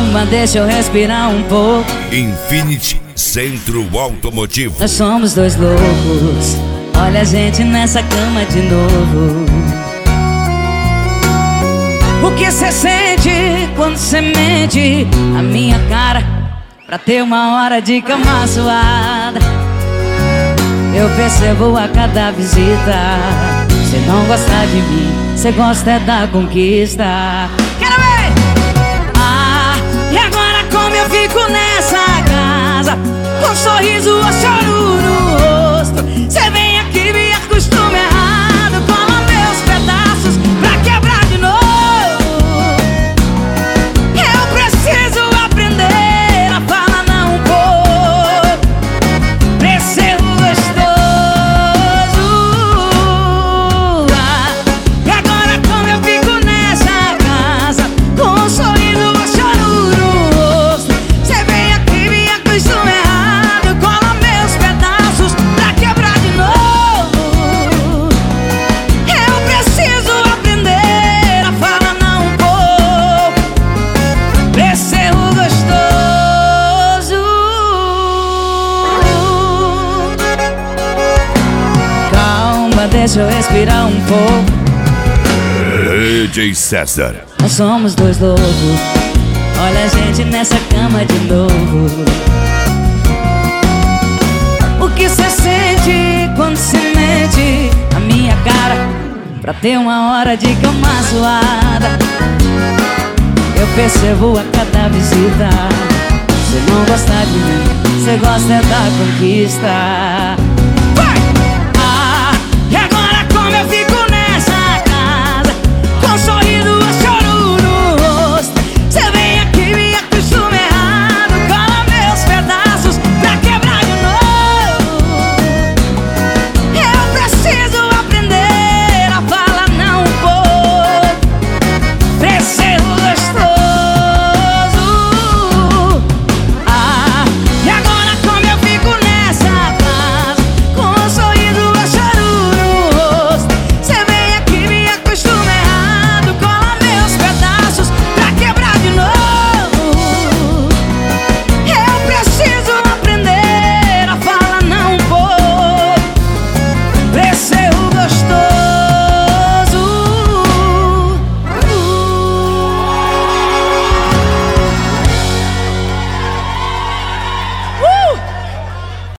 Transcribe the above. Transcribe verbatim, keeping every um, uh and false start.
Calma, deixa eu respirar um pouco. Infinity Centro Automotivo. Nós somos dois loucos, olha a gente nessa cama de novo. O que cê sente quando cê mente a minha cara pra ter uma hora de cama suada? Eu percebo a cada visita, cê não gosta de mim, cê gosta é da conquista. Quero ver! Ah, e agora como eu fico nessa casa, com um sorriso ou choro no rosto? Cê vem aqui, me acostuma errado, cola meus pedaços pra quebrar de novo. Eu preciso aprender a falar não um pouco, preciso gostoso. Ah, e agora como eu fico nessa casa, com um sorriso ou choro no rosto? Cê vem aqui, me acostuma errado, cola meus pedaços pra quebrar de novo. Eu preciso aprender a falar não um pouco, preciso gostoso. Calma, deixa eu respirar um pouco. D J César. Nós somos dois loucos, olha a gente nessa cama de novo. O que cê sente quando cê mente a minha cara pra ter uma hora de cama suada? Eu percebo a cada visita, cê não gosta de mim, cê gosta é da conquista.